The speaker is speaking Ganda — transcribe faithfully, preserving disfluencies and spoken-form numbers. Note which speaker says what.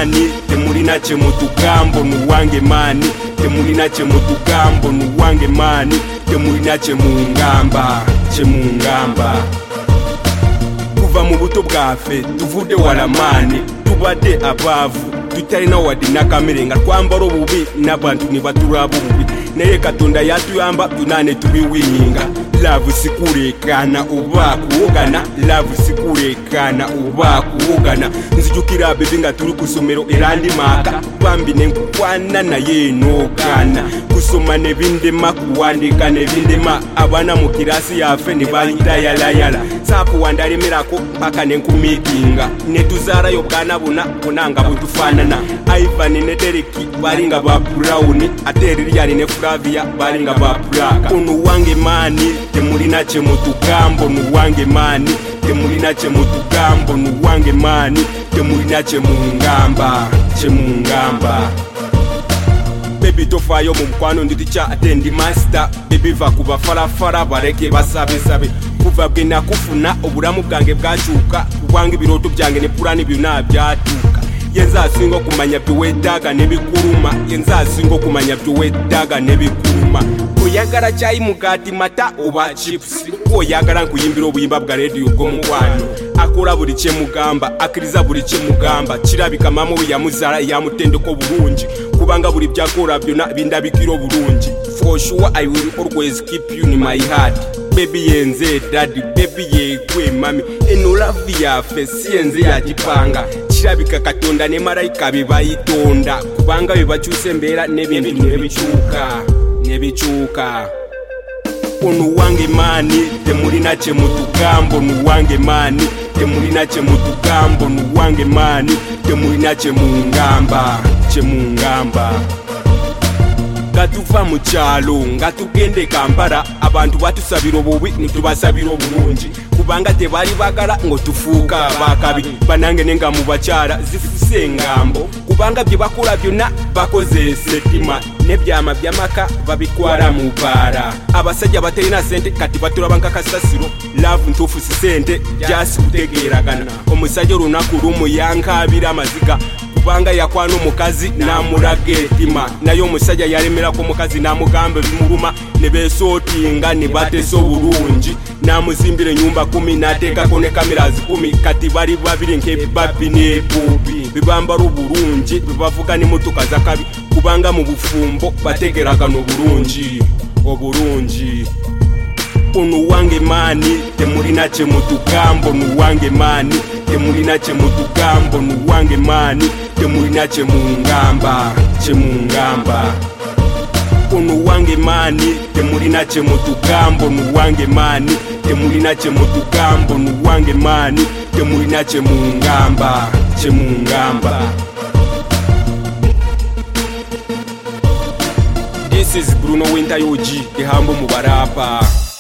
Speaker 1: mani temulina kye mutugambo nuwange mani temulina kye mutugambo nuwange mani temulina kye mungamba kye mungamba kuva mu buto bwaffe tuvudde wala mani tubadde abaavu tutalina wadde nakamere nga twambala obubi n'abantu ne batulaba obubi naye katonda yatuyamba byonna ne tubiwiyinga laavu sikulekana oba kuwogana laavu sikulekana oba kuwogana nzijukira bebi nga tuli ku ssomero era ndi maaka bambi ne nkukwana naye noogana kusoma ne bindema kuwandiika ne bindema abaana mu kirasi yaffe ne bayitayalayala saakuwandalemerako mpaka ne nkumiikinga ne tuzaalayo bwana bonna bonna nga bwe tufaanana Ivan ne Dereki bali nga ba Brown ate Lilian ne Flavia bali nga ba Plaka ono wange mani temulina kye mutugambo nuwange mani temulina kye mutugambo nuwange mani temulina kye mungamba kye mungamba Baby tofaayo mu mukwano ndi ticha ate ndi master baby va kuba falafala bareke basabe sabe kuva bwe nakufuna obulamu bwange bwakyuka kubanga ebirooto byange ne pulani byonna byatuuka yenza asinga okumanya byeweddaga nebikuluma yenza asinga okumanya byeweddaga nebikuluma oyagala kyayi mugaati mata oba chips oyagala nkuyimbira obuyimba bwa rediyo g'omukwano akola buli kyemugamba akkiriza buli kyemugamba kirabika mama we yamuzaala yamutendeko bulungi kubanga buli byakola byonna bindabikira obulungi for sure I will always keep you in my heart baby yenze daddy baby yegwe mami eno love yaffe si yenze yagipanga kirabika katonda ne malayika be bayitonda kubanga be bakyusa embeera n'ebintu nebikyuka nebikyuka ono wange mani temulina kye mutugambo nuwange mani temulina kye mutugambo nuwange mani temulina kye mungamba kye mungamba gatuva mu kyalo nga tugende Kampala abantu batusabira obubi nitubasabira obulungi kubanga tebali bagala ng'otufuuka abakabi banange nenga mu bakyala zifuse engambo kubanga bye bakola byonna bakozesa ettima n'ebyama by'amaka babikwala mu bbaala abasajja batalina sente kati batulaba nkakasasiro laavu ntuufu si sente jasi kutegeeragana omusajja olunaku lumu yankaabira amaziga kubanga yakwana omukazi n'amulaga ettima naye omusajja yalemerako omukazi n'amugamba ebimuluma ne beesootinga ne batesa obulungi n'amuzimbira ennyumba kumi n'ateekako ne kamerazi kumi kati bali babiri nk'ebibabbi n'ebuubi bebambala obulungi bebavuga n'emmotoka zakabi kubanga mu bufumbo bategeragana obulungi obulungi ono wange mani temulina kye mutugambo nuwange mani temulina kye mutugambo nuwange mani temulina kye mungamba kye mungamba ono wange mani temulina kye mutugambo nuwange mani temulina kye mutugambo nuwange mani temulina kye mungamba kye mungamba. This is Bruno Winter Yoji, the humble Mubarapa.